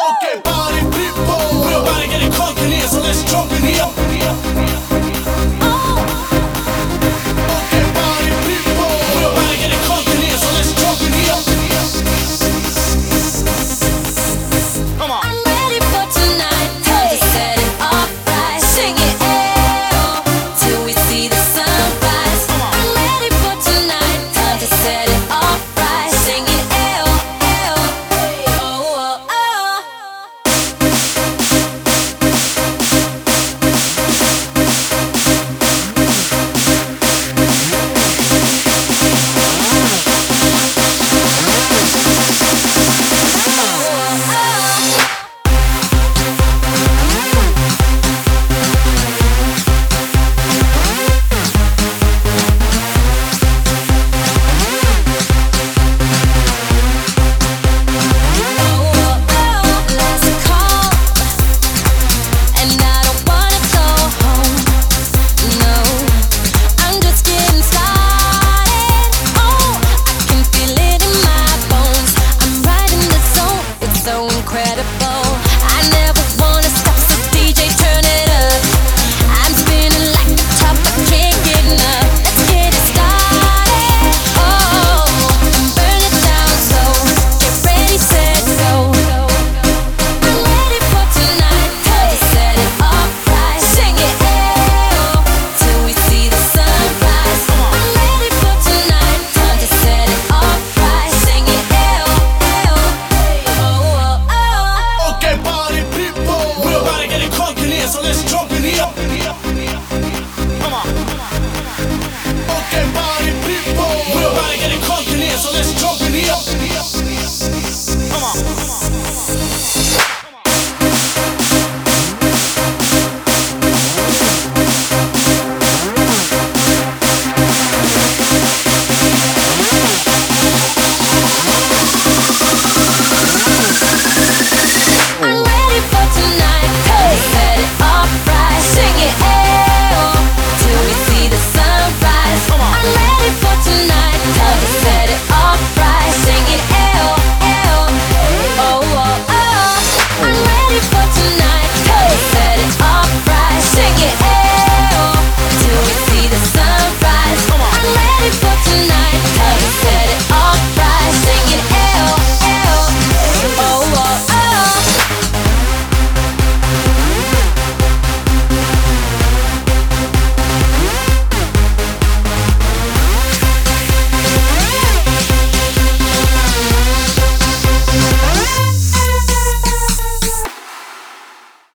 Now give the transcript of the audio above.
Okay, party people. We're about to get it crunk in here, so let's jump in here. Okay, party people. We're about to get it crunk in here, so let's jump in here. Come on. I'm ready for tonight. Time to set it off right. Sing it, oh, till we see the sunrise. I'm ready for tonight. Time to set it off right. Sing it, oh, oh, oh, oh. So incredible.